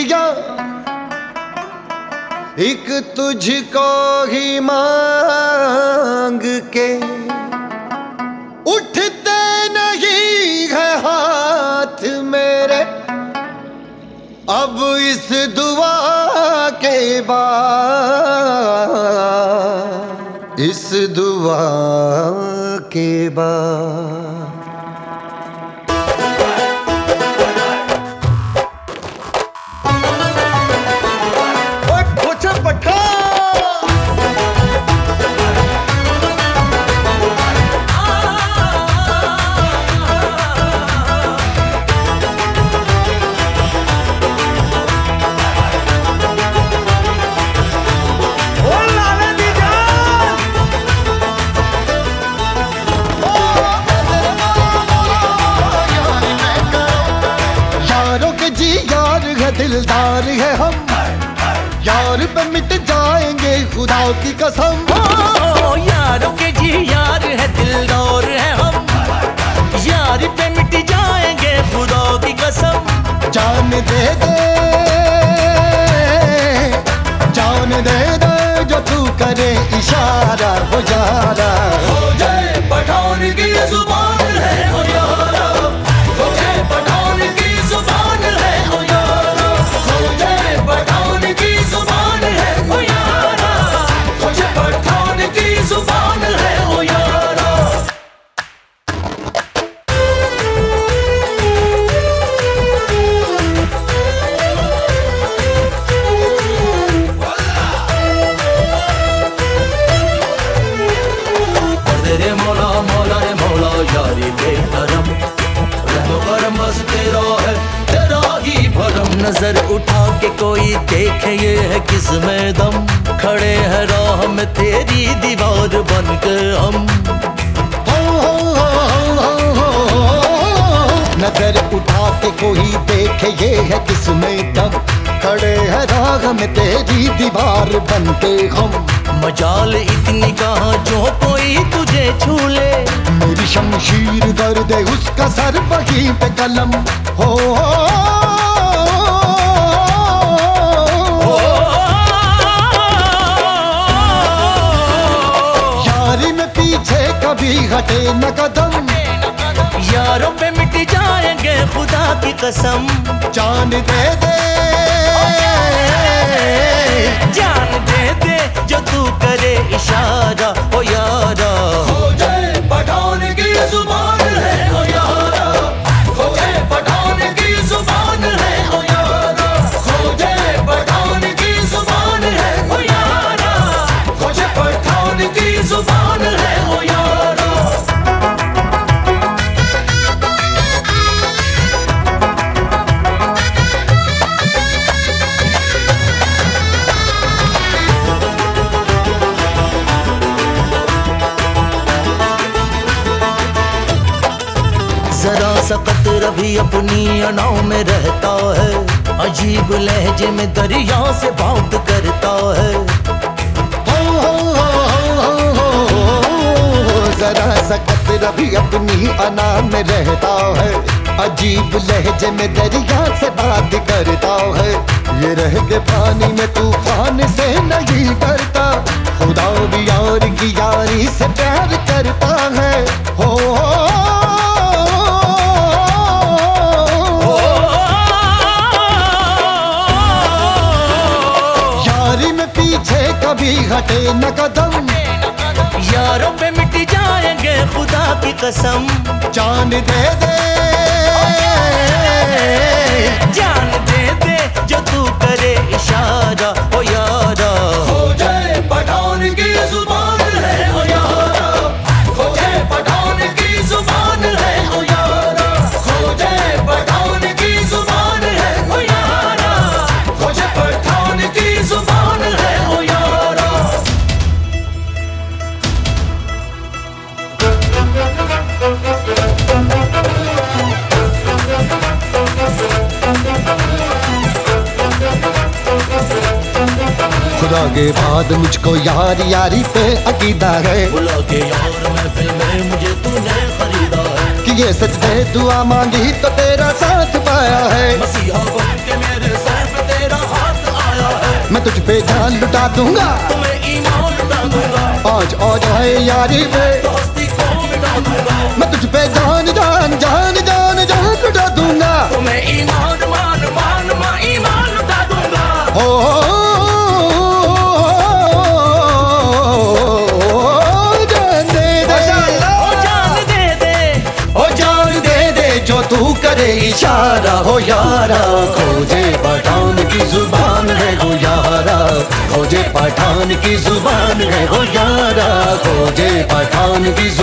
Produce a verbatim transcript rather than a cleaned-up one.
जिया एक तुझको ही मांग के उठते नहीं है हाथ मेरे अब इस दुआ के बाद, इस दुआ के बाद। दिलदार है हम यार पे मिट जाएंगे खुदा की कसम। ओ यारों के जी यार है दिलदार है हम यार पे मिट जाएंगे खुदा की कसम। जान दे दे जान दे दे जो तू करे इशारा हो यारा हो जाए पठान की जुबान है हो यारा हो जाए पठान की जुबान है हो यारा हो जाए पठान की जुबान है हो यारा हो जाए पठान की जुबान है हो यारा। तेरे मौला मौला रे मौला यारी बेहरम रहो करम बस तेरा है तेरा ही भरम। नजर उठा के कोई देखे ये है किसमें दम खड़े है राह में तेरी दीवार बन के हम। हो हो हो हो हो नजर उठा के कोई देखे ये है किसमें दम खड़े है राह में तेरी दीवार बन के हम। मजाल इतनी कहाँ जो कोई तुझे छू ले मेरी शमशीर दर्द है उसका सर वहीं पे कलम हो, हो यारी में पीछे कभी हटे न कदम यारों पे मिट जाएंगे खुदा की कसम। जान दे दे जान दे दे जो तू करे इशारा हो यारा हो जाए पठान की जुबान है हो यारा हो जाए पठान की जुबान है हो यारा हो जाए पठान की जुबान है हो यारा हो जाए पठान की जुबान है हो यारा। जरा सकत रवि अपनी अनाव में रहता है अजीब लहजे में दरिया से बात करता है। हो हो हो हो हो जरा सकत रवि अपनी अना में रहता है अजीब लहजे में दरिया से बात करता है। ये रह के पानी में तूफान से नहीं डरता खुदा भी यार की यारी से प्यार करता है। हो पीछे कभी हटे न कदम यारों पे मिट जाएंगे खुदा की कसम। जान दे दे जान दे दे जो तू करे इशारा हो यारा हो जाए पठान की जुबान है हो यारा हो जाए पठान की जुबान है हो यारा हो जाए पठान की जुबान है हो यारा हो जाए पठान की जुबान है हो यारा। खुदा के बाद मुझको यार यारी पे अकीदा है बुला के यार महफिल में मुझे तूने खरीदा है कि ये सच है दुआ मांगी तो तेरा साथ पाया है। मसीहा बन के मेरे सर पे तेरे पे जान लुटा दूंगा, तुम्हें ईमान लुटा दूंगा, आज आ जाए यारी पे दोस्ती को मिटा दूंगा, मैं तुझ पे जान जान जान जान जान लुटा दूंगा, तुम्हें ईमान मान मान मान ईमान लुटा दूंगा। ओ, जान दे दे, ओ जान दे दे, ओ जान दे दे जो तू करे इशारा हो यारा, खोजे पठान की जुबान है हो यारा, खोजे पठान की जुबान है हो यारा, खोजे पठान की